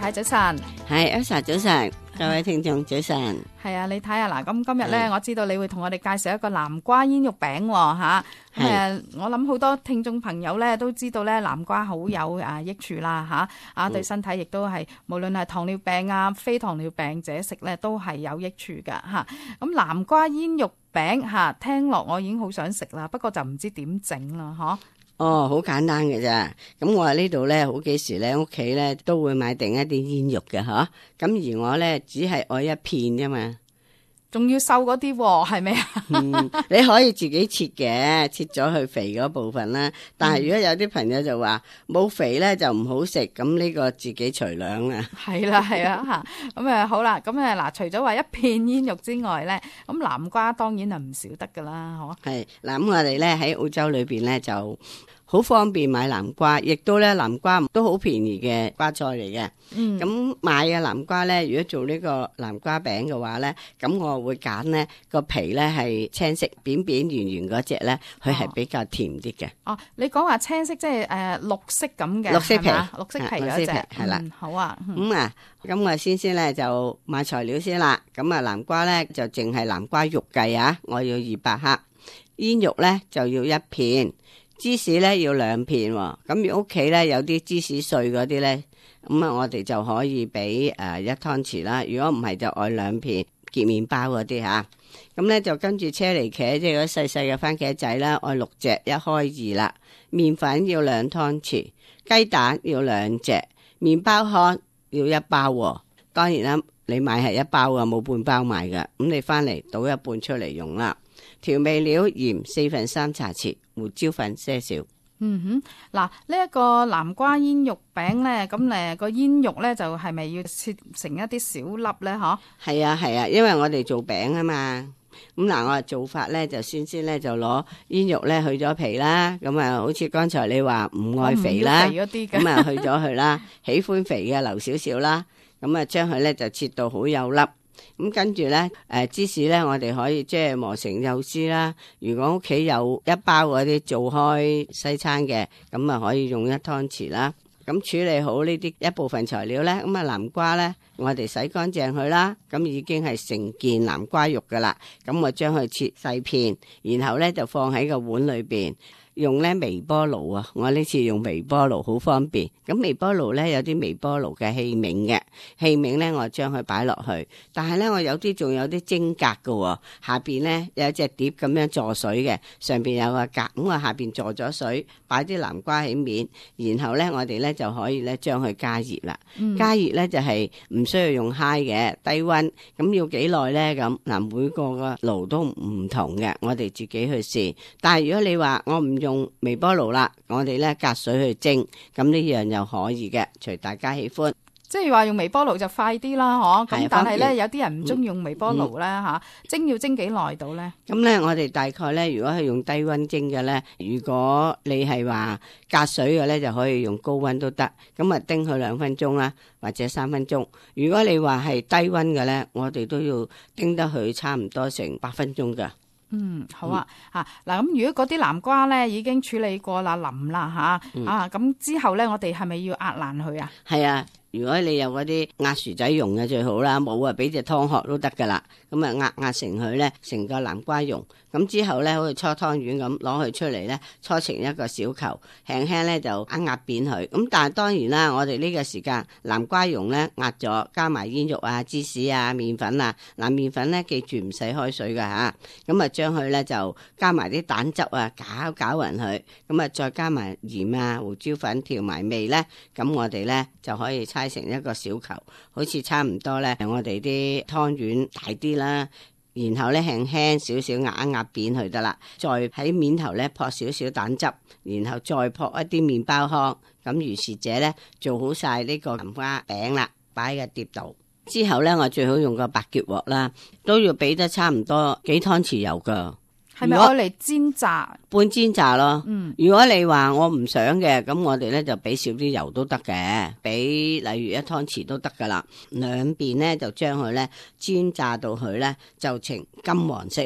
太早晨。 係Elsa早晨，各位聽眾早晨。 係啊，你睇下嗱，咁今日咧，我知道你會同我哋介紹一個南瓜煙肉餅喎嚇。我諗好多聽眾朋友咧都知道咧，南瓜好有益處啦嚇，對身體亦都係無論係糖尿病啊、非糖尿病者食咧都係有益處㗎嚇。咁南瓜煙肉餅嚇，聽落我已經好想食啦，不過就唔知點整啦嗬。 哦，好簡單嘅咋。咁我喺呢度咧，好幾時咧屋企咧都會買定一啲煙肉嘅嗬。咁而我咧只係愛一片啫嘛， 仲要瘦嗰啲喎，係咪啊？ 你可以自己切嘅，切咗去肥嗰部分啦。但係如果有啲朋友就話冇肥咧就唔好食，咁呢個自己隨量啦。 係啦，係啊嚇。咁好啦，咁嗱，除咗話一片煙肉之外咧，咁南瓜當然係唔少得噶啦，嗬。係嗱，咁我哋咧喺澳洲裏邊咧就好方便買南瓜，亦都咧南瓜都好便宜嘅瓜菜嚟嘅。咁買嘅南瓜咧，如果做呢個南瓜餅嘅話咧，咁我會揀呢個皮咧係青色扁扁圓圓嗰隻咧，佢係比較甜啲嘅。 哦，你講話青色即係綠色咁嘅， 綠色皮， 綠色皮嗰隻係啦。 好啊。 咁我先咧就買材料先啦。咁啊南瓜咧就淨係南瓜肉計啊，我要200克，煙肉咧就要1片。芝士咧要2片喎，咁如果屋企咧有啲芝士碎嗰啲咧，咁啊我哋就可以俾1湯匙啦。如果唔係就愛2片結麵包嗰啲吓，咁咧就跟住車厘茄，即係嗰細細嘅番茄仔啦，愛6隻，1開2啦。麵粉要2湯匙，雞蛋要2隻，麵包糠要1包喎。當然啦，你買係1包啊，冇半包賣噶。咁你翻嚟倒一半出嚟用啦。調味料鹽4/3茶匙，胡椒粉些少。 嗱，呢一個南瓜煙肉餅咧，咁個煙肉咧就係咪要切成一啲小粒咧？嗬？係啊，因為我哋做餅啊嘛。咁嗱，我做法咧就先咧就攞煙肉咧去咗皮啦。咁啊，好似剛才你話唔愛肥啦，咁啊去咗佢啦。喜歡肥嘅留少少啦。咁啊，將佢咧就切到好幼粒。咁跟住咧，芝士咧，我哋可以即係磨成幼絲啦。如果屋企有1包嗰啲做開西餐嘅，咁啊可以用1湯匙啦。咁處理好呢啲一部分材料咧，咁啊南瓜咧，我哋洗乾淨佢啦。咁已經係成件南瓜肉噶啦。咁我將佢切細片，然後咧就放喺個碗裏邊。用咧微波爐啊，我呢次用微波爐好方便。咁微波爐咧有啲微波爐嘅器皿嘅器皿咧，我將佢擺落去。但係咧我有啲仲有啲蒸格嘅，下邊咧有隻碟咁樣坐水嘅，上邊有個格。咁我下邊坐咗水，擺啲南瓜喺面，然後咧我哋咧就可以咧將佢加熱啦。加熱咧就係唔需要用 high 嘅，低溫。咁要幾耐咧？咁嗱，每個個爐都唔同嘅，我哋自己去試。但係如果你話我唔用微波爐啦，我哋咧隔水去蒸，咁呢樣又可以嘅，隨大家喜歡。 即係話用微波爐就快啲啦，嗬。咁但係咧有啲人唔中意用微波爐咧吓，蒸要蒸幾耐到咧？ 咁咧我哋大概咧，如果係用低溫蒸嘅咧，如果你係話隔水嘅咧，就可以用高溫都得。咁啊叮佢2分鐘啦，或者3分鐘。如果你話係低溫嘅咧，我哋都要叮得佢差唔多成8分鐘噶。 好啊，嗱，咁如果嗰啲南瓜咧已經處理過啦，腍啦咁之後咧，我哋係咪要壓爛佢啊？ 係啊。如果你有嗰啲壓薯仔蓉嘅最好啦，冇啊俾隻湯殼都得噶啦。咁啊壓成佢咧，成個南瓜蓉。咁之後咧，好似搓湯圓咁攞佢出嚟咧，搓成一個小球，輕輕咧就壓扁佢。咁但係當然啦，我哋呢個時間南瓜蓉咧壓咗，加埋煙肉啊、芝士啊、麵粉啊。嗱，麵粉咧記住唔使開水噶吓。咁啊將佢咧就加埋啲蛋汁啊，攪勻佢。咁啊再加埋鹽啊、胡椒粉調埋味咧，咁我哋咧就可以搓成一個小球，好似差唔多咧，我哋啲湯圓大啲啦。然後咧輕輕少少壓一壓扁佢得啦，再喺面頭咧撲少少蛋汁，然後再撲一啲麵包糠，咁如是者咧做好晒呢個南瓜餅啦，擺喺個碟度。之後咧我最好用個白鐵鑊啦，都要俾得差唔多幾湯匙油噶。 係咪愛嚟煎炸？ 半煎炸咯。如果你話我唔想嘅，咁我哋咧就俾少啲油都得嘅，俾例如1湯匙都得噶啦。兩邊咧就將佢咧煎炸到佢咧就呈金黃色啦。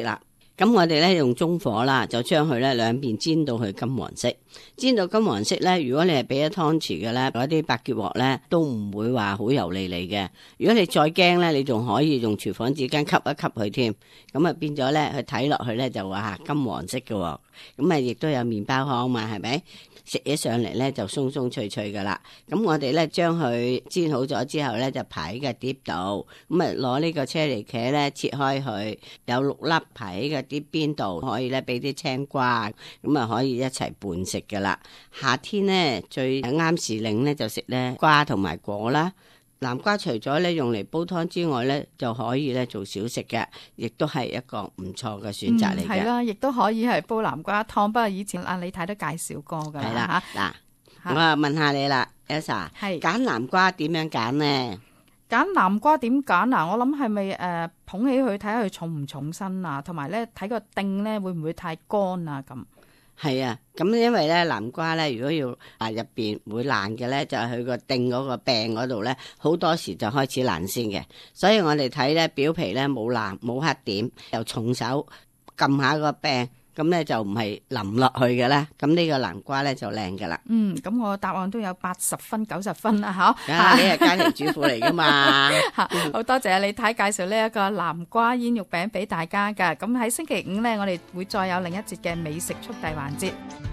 咁我哋咧用中火啦，就將佢咧兩邊煎到佢金黃色。煎到金黃色咧，如果你係俾一湯匙嘅咧，嗰啲白結鑊咧都唔會話好油膩膩嘅。如果你再驚咧，你仲可以用廚房紙巾吸一吸佢添。咁啊變咗咧，佢睇落去咧就話金黃色嘅喎。咁啊亦都有麵包糠嘛，係咪？食起上嚟咧就鬆鬆脆脆噶啦。咁我哋咧將佢煎好咗之後咧，就排喺個碟度。咁啊攞呢個車厘茄咧切開佢，有6粒排喺個碟邊度，可以咧俾啲青瓜，咁啊可以一齊拌食噶啦。夏天咧最啱時令咧就食咧瓜同埋果啦。南瓜除咗咧用嚟煲湯之外咧，就可以咧做小食嘅，亦都係一個唔錯嘅選擇嚟嘅。 係啦，亦都可以係煲南瓜湯。不過以前李太都介紹過㗎啦。係啦， 嗱，我啊問下你啦 ，Elsa， 揀南瓜點樣揀呢？ 揀南瓜點揀啊？我諗係咪捧起佢睇下佢重唔重身啊？同埋咧睇個頂咧會唔會太乾啊？咁。 係啊，咁因為咧南瓜咧，如果要入邊會爛嘅咧，就係佢個頂嗰個柄嗰度咧，好多時就開始爛先嘅。所以我哋睇咧表皮咧冇爛冇黑點，又重手撳下個柄，咁咧就唔係淋落去嘅啦。咁呢個南瓜咧就靚噶啦。 咁我答案都有80分90分啦， 吓。你係家庭主婦嚟噶嘛？ 好多謝李太介紹呢一個南瓜煙肉餅俾大家噶。咁喺星期5咧，我哋會再有另一節嘅美食速遞環節。